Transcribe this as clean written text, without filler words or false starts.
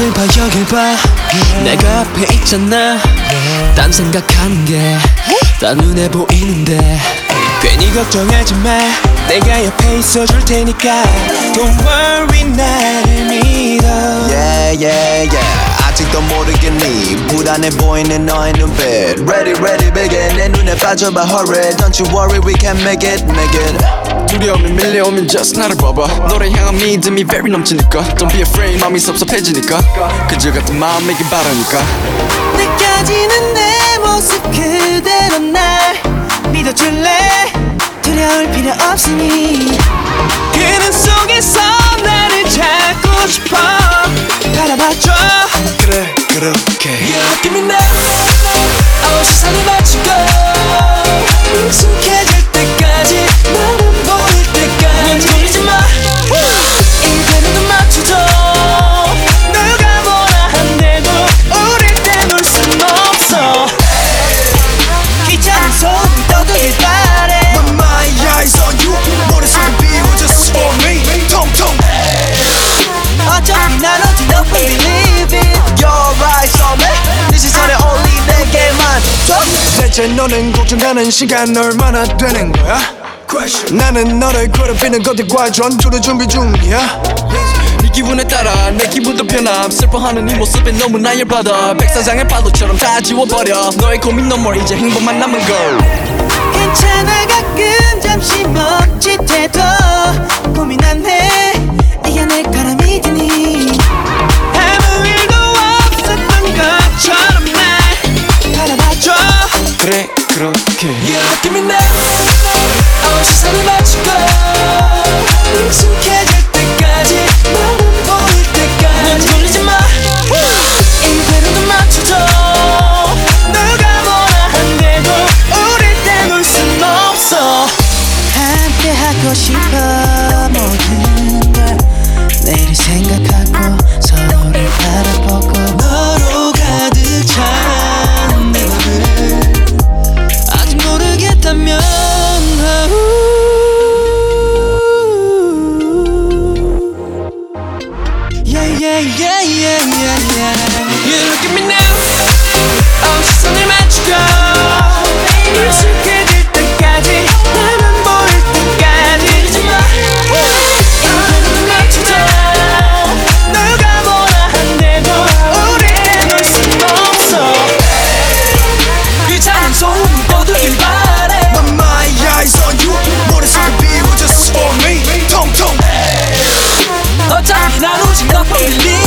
여길 봐 여길 봐 내가 앞에 있잖아 딴 생각하는 게 다 눈에 보이는데 괜히 걱정하지 마 내가 옆에 있어줄 테니까 Don't worry 나를 믿어 Yeah yeah yeah 아직도 모르겠니 불안해 보이는 너의 눈빛 Ready ready begin 내 눈에 빠져봐 hurry Don't you worry we can make it 두려움이 밀려오면 just 나를 봐봐 너를 향한 믿음이 very 넘치니까 Don't be afraid 마음이 섭섭해지니까 그저 같은 마음이길 바라니까 느껴지는 내 모습 그대로 날 믿어줄래 두려울 필요 없으니 그는 속에서 나를 찾고 싶어 바라봐줘 그래 그렇게 You look at me now 시선을 맞추고 익숙해질 때까지 나는 보일 때까지 돌리지 마 이대로 눈 맞춰줘 누가 뭐라 한대도 우릴 떼놓을 순 없어 귀찮은 소리 떠들길 바래 My mind eyes on you 머릿속에 비워졌어 for me 통통 어차피 난 어디 너 believe it Your eyes on me 네 시선에 only 내게만 대체 너는 걱정하는 시간 얼마나 되는 거야? 나는 너를 괴롭히는 것들과 전투를 준비 중이야 네 기분에 따라 내 기분도 변함 슬퍼하는 네 모습에 너무나 열받아 백사장의 파도처럼 다 지워버려 너의 고민 no more 이제 행복만 남은 걸 괜찮아 가끔 잠시 멈칫해도 고민 안해 네가 내 바람이 되니 아무 일도 없었던 것처럼 날 바라봐줘 그래 그렇게 You look at me now 시선을 맞추고 익숙해질 때까지 너는 보일 때까지 눈 돌리지 마 이대로 눈 맞춰줘 누가 뭐라 한대도 우릴 떼놓을 순 없어 함께 하고 싶어 모든 걸 내일을 생각하고 서로를 바라보고 너로 가득 찬 내 맘을 아직 모르겠다면 You look at me now 시선을 맞추고 익숙해질 때까지 나만 보일 때까지 잊지 마 이대로 눈 맞춰줘 누가 뭐라 한대도 우릴 떼놓을 순 없어 귀찮은 소음 떠들길 바래 My mind eyes on you 머릿속에 비워졌어 for me 통통 어차피 난 오직 너뿐이니